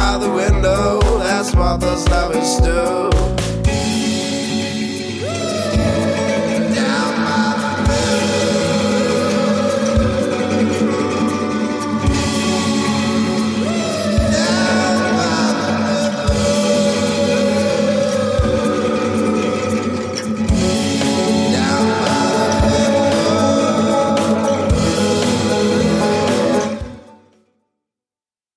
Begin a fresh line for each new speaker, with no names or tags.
out the window. That's what those lovers do.